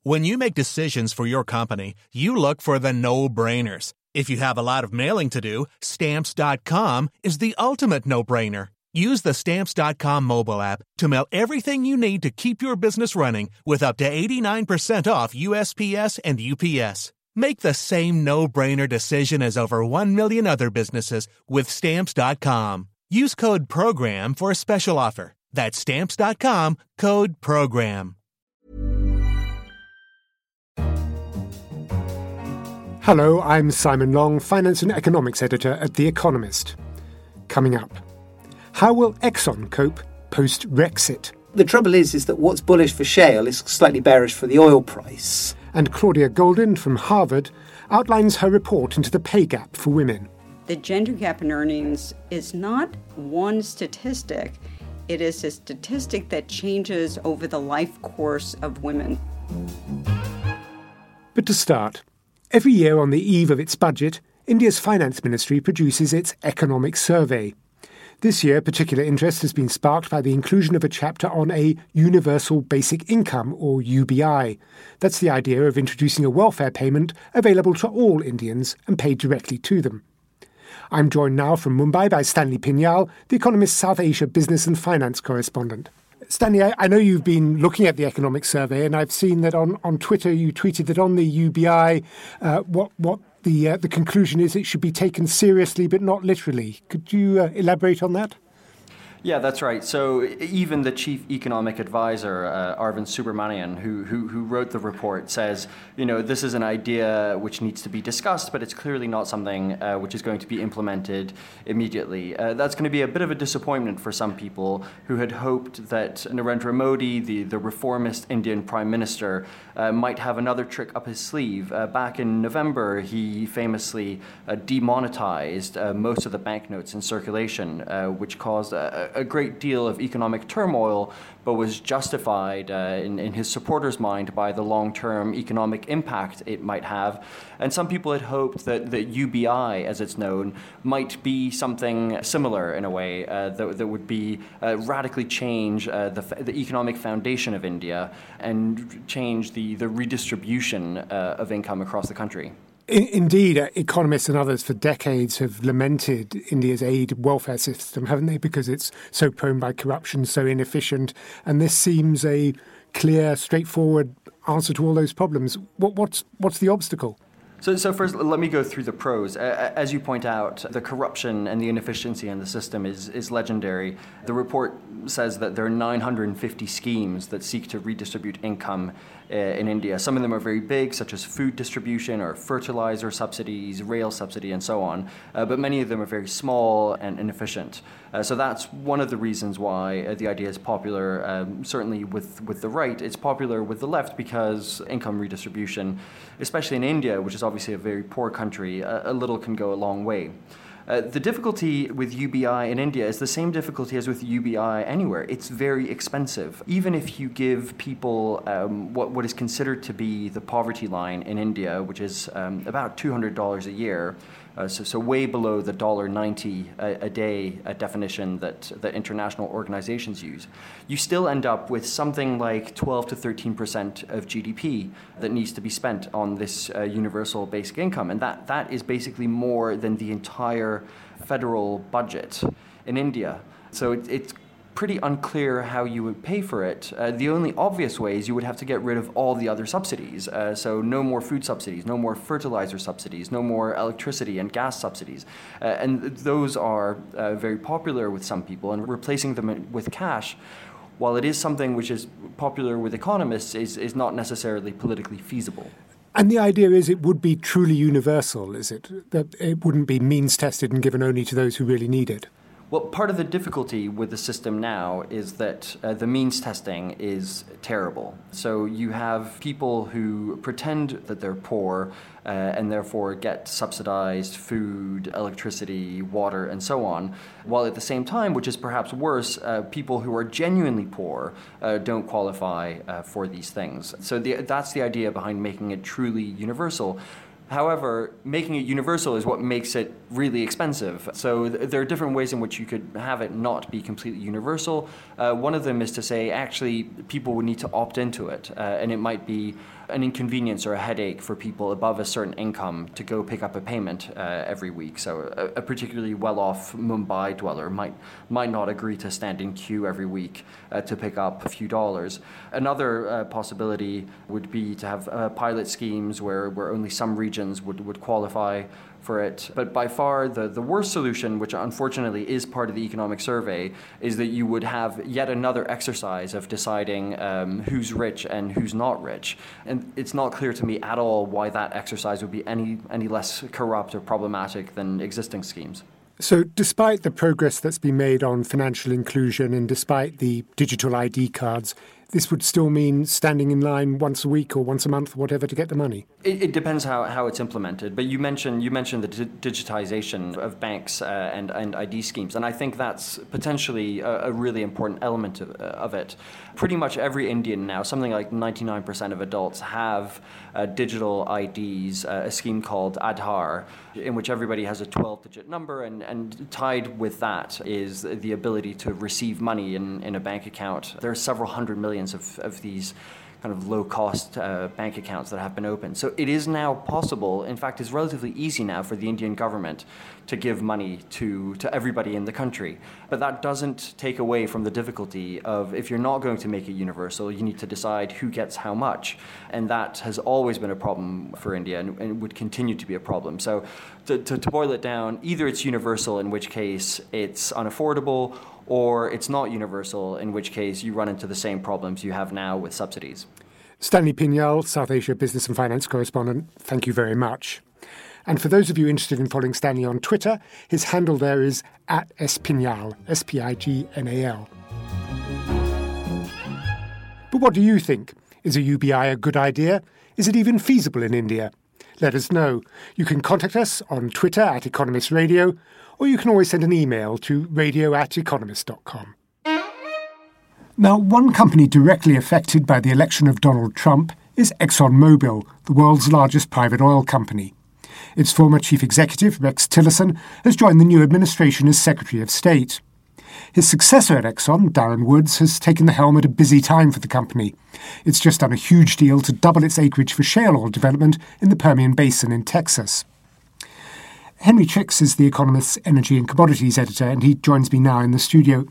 When you make decisions for your company, you look for the no-brainers. If you have a lot of mailing to do, Stamps.com is the ultimate no-brainer. Use the Stamps.com mobile app to mail everything you need to keep your business running with up to 89% off USPS and UPS. Make the same no-brainer decision as over 1 million other businesses with Stamps.com. Use code PROGRAM for a special offer. That's Stamps.com, code PROGRAM. Hello, I'm Simon Long, Finance and Economics Editor at The Economist. Coming up, how will Exxon cope post-Brexit? The trouble is that what's bullish for shale is slightly bearish for the oil price. And Claudia Goldin from Harvard outlines her report into the pay gap for women. The gender gap in earnings is not one statistic. It is a statistic that changes over the life course of women. But to start, every year on the eve of its budget, India's Finance Ministry produces its economic survey. This year, particular interest has been sparked by the inclusion of a chapter on a universal basic income, or UBI. That's the idea of introducing a welfare payment available to all Indians and paid directly to them. I'm joined now from Mumbai by Stanley Pignal, The Economist's South Asia business and finance correspondent. Stanley, I know you've been looking at the economic survey, and I've seen that on Twitter you tweeted that on the UBI, what the conclusion is it should be taken seriously but not literally. Could you elaborate on that? Yeah, that's right. So even the chief economic advisor, Arvind Subramanian, who wrote the report, says, this is an idea which needs to be discussed, but it's clearly not something which is going to be implemented immediately. That's going to be a bit of a disappointment for some people who had hoped that Narendra Modi, the reformist Indian Prime Minister, might have another trick up his sleeve. Back in November, he famously demonetized most of the banknotes in circulation, which caused a great deal of economic turmoil, but was justified in his supporters' mind by the long-term economic impact it might have. And some people had hoped that the UBI, as it's known, might be something similar in a way that would be radically change the economic foundation of India and change the redistribution of income across the country. Indeed, economists and others for decades have lamented India's aid welfare system, haven't they? Because it's so prone by corruption, so inefficient. And this seems a clear, straightforward answer to all those problems. What's the obstacle? So first, let me go through the pros. As you point out, the corruption and the inefficiency in the system is legendary. The report says that there are 950 schemes that seek to redistribute income in India. Some of them are very big, such as food distribution or fertilizer subsidies, rail subsidy, and so on. But many of them are very small and inefficient. So that's one of the reasons why the idea is popular, certainly with the right. It's popular with the left because income redistribution, especially in India, which is obviously a very poor country, a little can go a long way. The difficulty with UBI in India is the same difficulty as with UBI anywhere. It's very expensive. Even if you give people what is considered to be the poverty line in India, which is about $200 a year, so way below the $1.90 a day definition that international organizations use, you still end up with something like 12 to 13% of GDP that needs to be spent on this universal basic income. And that is basically more than the entire federal budget in India. So it's pretty unclear how you would pay for it. The only obvious way is you would have to get rid of all the other subsidies. So no more food subsidies, no more fertilizer subsidies, no more electricity and gas subsidies. And those are very popular with some people, and replacing them with cash, while it is something which is popular with economists, is not necessarily politically feasible. And the idea is it would be truly universal, is it? That it wouldn't be means-tested and given only to those who really need it? Well, part of the difficulty with the system now is that the means testing is terrible. So you have people who pretend that they're poor and therefore get subsidized food, electricity, water, and so on, while at the same time, which is perhaps worse, people who are genuinely poor don't qualify for these things. So that's the idea behind making it truly universal. However, making it universal is what makes it really expensive. So there are different ways in which you could have it not be completely universal. One of them is to say, actually, people would need to opt into it, and it might be an inconvenience or a headache for people above a certain income to go pick up a payment every week. So a particularly well-off Mumbai dweller might not agree to stand in queue every week to pick up a few dollars. Another possibility would be to have pilot schemes where only some regions would qualify for it. But by far the worst solution, which unfortunately is part of the economic survey, is that you would have yet another exercise of deciding who's rich and who's not rich. And it's not clear to me at all why that exercise would be any less corrupt or problematic than existing schemes. So despite the progress that's been made on financial inclusion and despite the digital ID cards, this would still mean standing in line once a week or once a month, whatever, to get the money? It depends how it's implemented. But you mentioned the digitization of banks and ID schemes, and I think that's potentially a really important element of it. Pretty much every Indian now, something like 99% of adults, have digital IDs, a scheme called Aadhaar, in which everybody has a 12-digit number, and tied with that is the ability to receive money in a bank account. There are several hundred millions of these kind of low-cost bank accounts that have been opened. So it is now possible, in fact, it's relatively easy now for the Indian government to give money to everybody in the country. But that doesn't take away from the difficulty of, if you're not going to make it universal, you need to decide who gets how much. And that has always been a problem for India and would continue to be a problem. So to boil it down, either it's universal, in which case it's unaffordable, or it's not universal, in which case you run into the same problems you have now with subsidies. Stanley Pignal, South Asia Business and Finance Correspondent, thank you very much. And for those of you interested in following Stanley on Twitter, his handle there is @spignal, Spignal. But what do you think? Is a UBI a good idea? Is it even feasible in India? Let us know. You can contact us on Twitter @Economist Radio, or you can always send an email to radio@economist.com. Now, one company directly affected by the election of Donald Trump is ExxonMobil, the world's largest private oil company. Its former chief executive, Rex Tillerson, has joined the new administration as Secretary of State. His successor at Exxon, Darren Woods, has taken the helm at a busy time for the company. It's just done a huge deal to double its acreage for shale oil development in the Permian Basin in Texas. Henry Tricks is The Economist's energy and commodities editor, and he joins me now in the studio.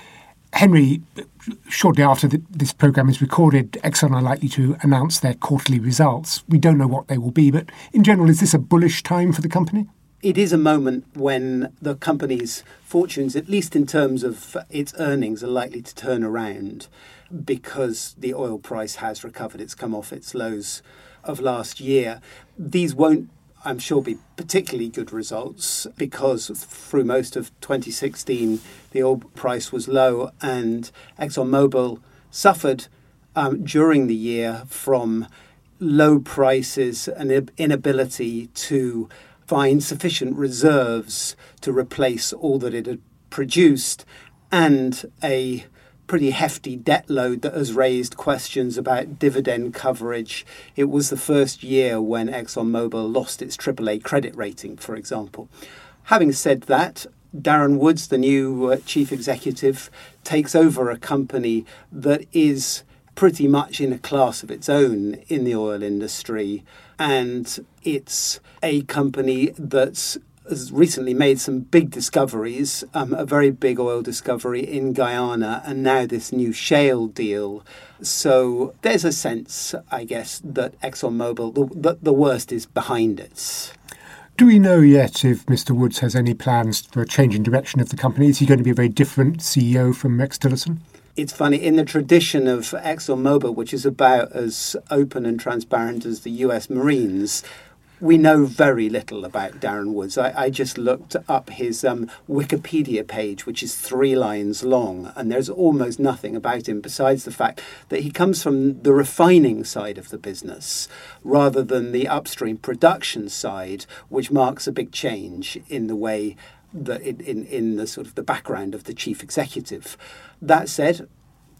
Henry, shortly after this programme is recorded, Exxon are likely to announce their quarterly results. We don't know what they will be, but in general, is this a bullish time for the company? It is a moment when the company's fortunes, at least in terms of its earnings, are likely to turn around because the oil price has recovered. It's come off its lows of last year. These won't, I'm sure, be particularly good results because through most of 2016 the oil price was low, and ExxonMobil suffered during the year from low prices and inability to find sufficient reserves to replace all that it had produced, and a pretty hefty debt load that has raised questions about dividend coverage. It was the first year when ExxonMobil lost its AAA credit rating, for example. Having said that, Darren Woods, the new chief executive, takes over a company that is pretty much in a class of its own in the oil industry, and it's a company that's has recently made some big discoveries, a very big oil discovery in Guyana, and now this new shale deal. So there's a sense, I guess, that ExxonMobil, the worst is behind it. Do we know yet if Mr. Woods has any plans for a change in direction of the company? Is he going to be a very different CEO from Rex Tillerson? It's funny, in the tradition of ExxonMobil, which is about as open and transparent as the US Marines, we know very little about Darren Woods. I just looked up his Wikipedia page, which is 3 lines long, and there's almost nothing about him besides the fact that he comes from the refining side of the business rather than the upstream production side, which marks a big change in the way that in the sort of the background of the chief executive. That said,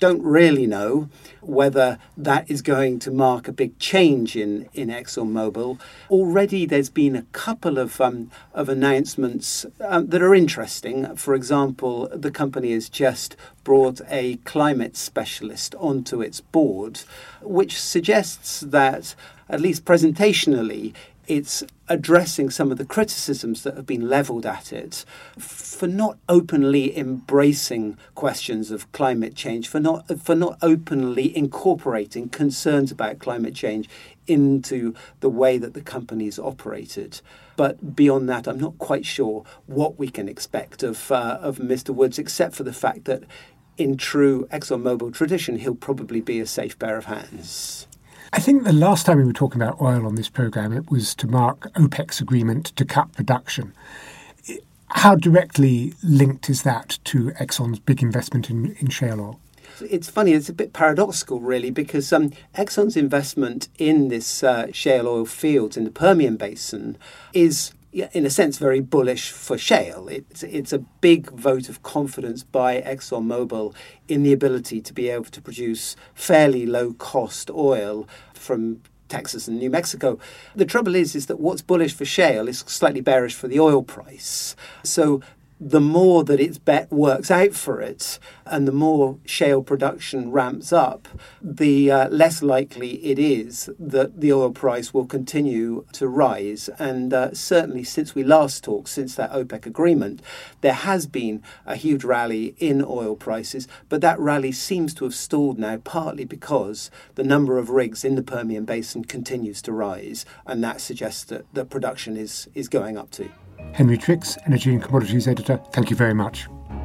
don't really know whether that is going to mark a big change in ExxonMobil. Already there's been a couple of announcements that are interesting. For example, the company has just brought a climate specialist onto its board, which suggests that, at least presentationally, it's addressing some of the criticisms that have been levelled at it for not openly embracing questions of climate change, for not openly incorporating concerns about climate change into the way that the company's operated. But beyond that, I'm not quite sure what we can expect of Mr. Woods, except for the fact that in true ExxonMobil tradition, he'll probably be a safe pair of hands. I think the last time we were talking about oil on this programme, it was to mark OPEC's agreement to cut production. How directly linked is that to Exxon's big investment in shale oil? It's funny, it's a bit paradoxical, really, because Exxon's investment in this shale oil fields in the Permian Basin is, in a sense, very bullish for shale. It's a big vote of confidence by ExxonMobil in the ability to be able to produce fairly low-cost oil from Texas and New Mexico. The trouble is that what's bullish for shale is slightly bearish for the oil price. So the more that its bet works out for it and the more shale production ramps up, the less likely it is that the oil price will continue to rise. And certainly since we last talked, since that OPEC agreement, there has been a huge rally in oil prices, but that rally seems to have stalled now, partly because the number of rigs in the Permian Basin continues to rise, and that suggests that production is going up too. Henry Trix, Energy and Commodities Editor, thank you very much.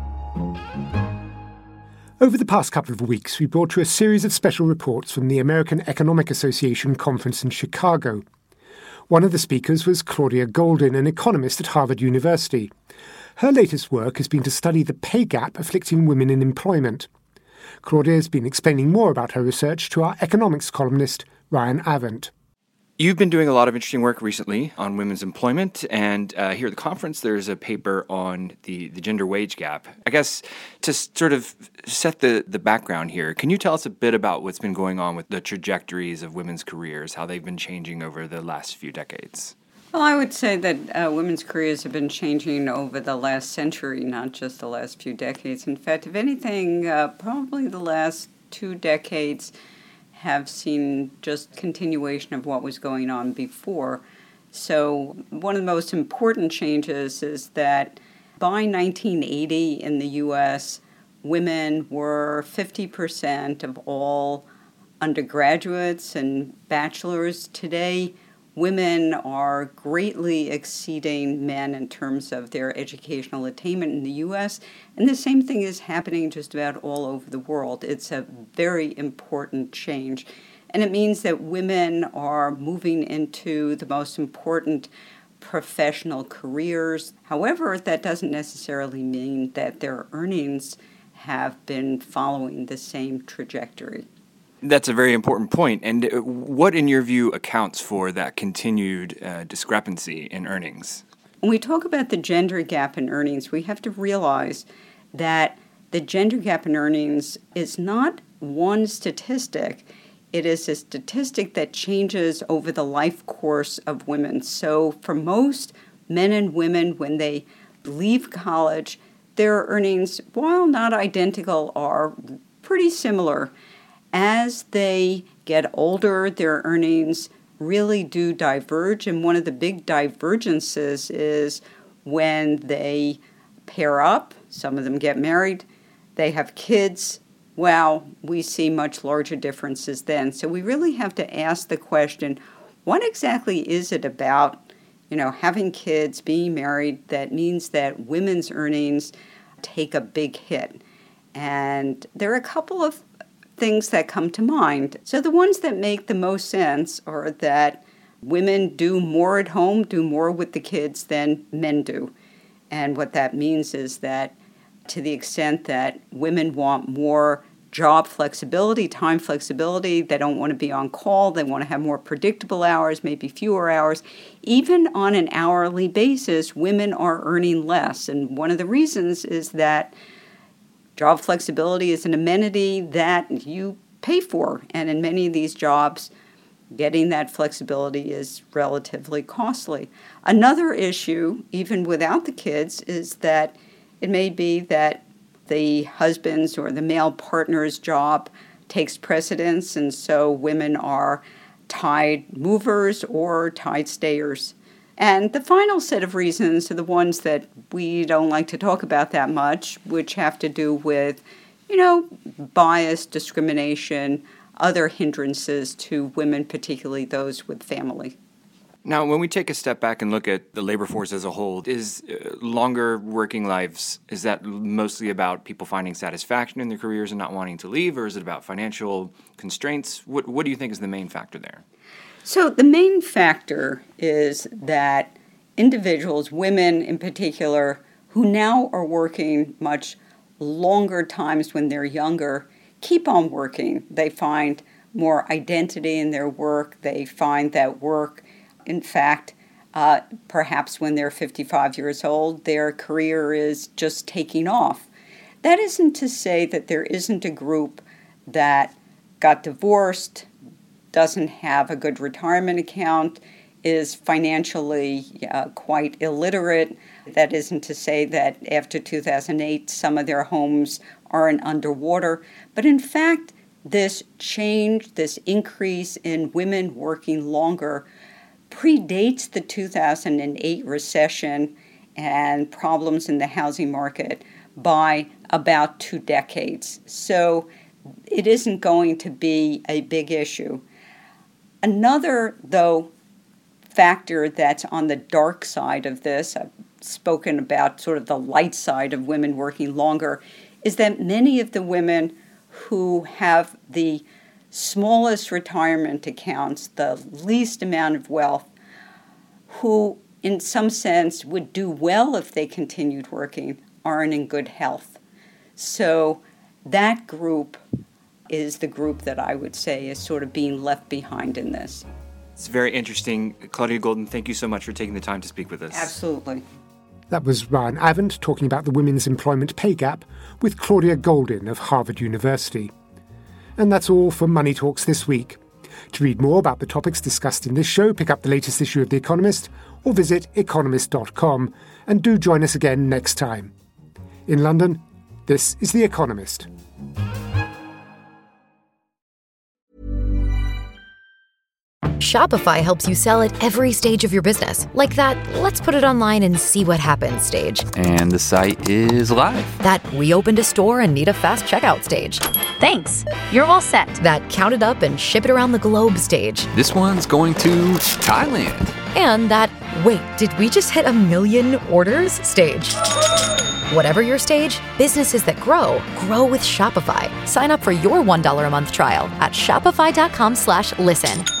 Over the past couple of weeks, we brought you a series of special reports from the American Economic Association conference in Chicago. One of the speakers was Claudia Goldin, an economist at Harvard University. Her latest work has been to study the pay gap afflicting women in employment. Claudia has been explaining more about her research to our economics columnist, Ryan Avent. You've been doing a lot of interesting work recently on women's employment, and here at the conference there's a paper on the gender wage gap. I guess to sort of set the background here, can you tell us a bit about what's been going on with the trajectories of women's careers, how they've been changing over the last few decades? Well, I would say that women's careers have been changing over the last century, not just the last few decades. In fact, if anything, probably the last 2 decades have seen just continuation of what was going on before. So one of the most important changes is that by 1980 in the U.S., women were 50% of all undergraduates and bachelors. Today, women are greatly exceeding men in terms of their educational attainment in the U.S., and the same thing is happening just about all over the world. It's a very important change, and it means that women are moving into the most important professional careers. However, that doesn't necessarily mean that their earnings have been following the same trajectory. That's a very important point. And what, in your view, accounts for that continued discrepancy in earnings? When we talk about the gender gap in earnings, we have to realize that the gender gap in earnings is not one statistic. It is a statistic that changes over the life course of women. So for most men and women, when they leave college, their earnings, while not identical, are pretty similar. As they get older, their earnings really do diverge, and one of the big divergences is when they pair up, some of them get married, they have kids, well, we see much larger differences then. So we really have to ask the question, what exactly is it about, having kids, being married, that means that women's earnings take a big hit? And there are a couple of things that come to mind. So the ones that make the most sense are that women do more at home, do more with the kids than men do. And what that means is that to the extent that women want more job flexibility, time flexibility, they don't want to be on call, they want to have more predictable hours, maybe fewer hours. Even on an hourly basis, women are earning less. And one of the reasons is that Job flexibility is an amenity that you pay for, and in many of these jobs, getting that flexibility is relatively costly. Another issue, even without the kids, is that it may be that the husband's or the male partner's job takes precedence, and so women are tide movers or tide stayers. And the final set of reasons are the ones that we don't like to talk about that much, which have to do with, bias, discrimination, other hindrances to women, particularly those with family. Now, when we take a step back and look at the labor force as a whole, is longer working lives, is that mostly about people finding satisfaction in their careers and not wanting to leave, or is it about financial constraints? What do you think is the main factor there? So the main factor is that individuals, women in particular, who now are working much longer times when they're younger, keep on working. They find more identity in their work. They find that work, in fact, perhaps when they're 55 years old, their career is just taking off. That isn't to say that there isn't a group that got divorced, doesn't have a good retirement account, is financially quite illiterate. That isn't to say that after 2008, some of their homes aren't underwater. But in fact, this change, this increase in women working longer predates the 2008 recession and problems in the housing market by about 2 decades. So it isn't going to be a big issue. Another, though, factor that's on the dark side of this, I've spoken about sort of the light side of women working longer, is that many of the women who have the smallest retirement accounts, the least amount of wealth, who in some sense would do well if they continued working, aren't in good health. So that group is the group that I would say is sort of being left behind in this. It's very interesting. Claudia Goldin, thank you so much for taking the time to speak with us. Absolutely. That was Ryan Avent talking about the women's employment pay gap with Claudia Goldin of Harvard University. And that's all for Money Talks this week. To read more about the topics discussed in this show, pick up the latest issue of The Economist or visit economist.com, and do join us again next time. In London, this is The Economist. Shopify helps you sell at every stage of your business. Like that, let's put it online and see what happens stage. And the site is live. That we opened a store and need a fast checkout stage. Thanks. You're all set. That count it up and ship it around the globe stage. This one's going to Thailand. And that, wait, did we just hit 1 million orders stage? Whatever your stage, businesses that grow with Shopify. Sign up for your $1 a month trial at shopify.com/listen.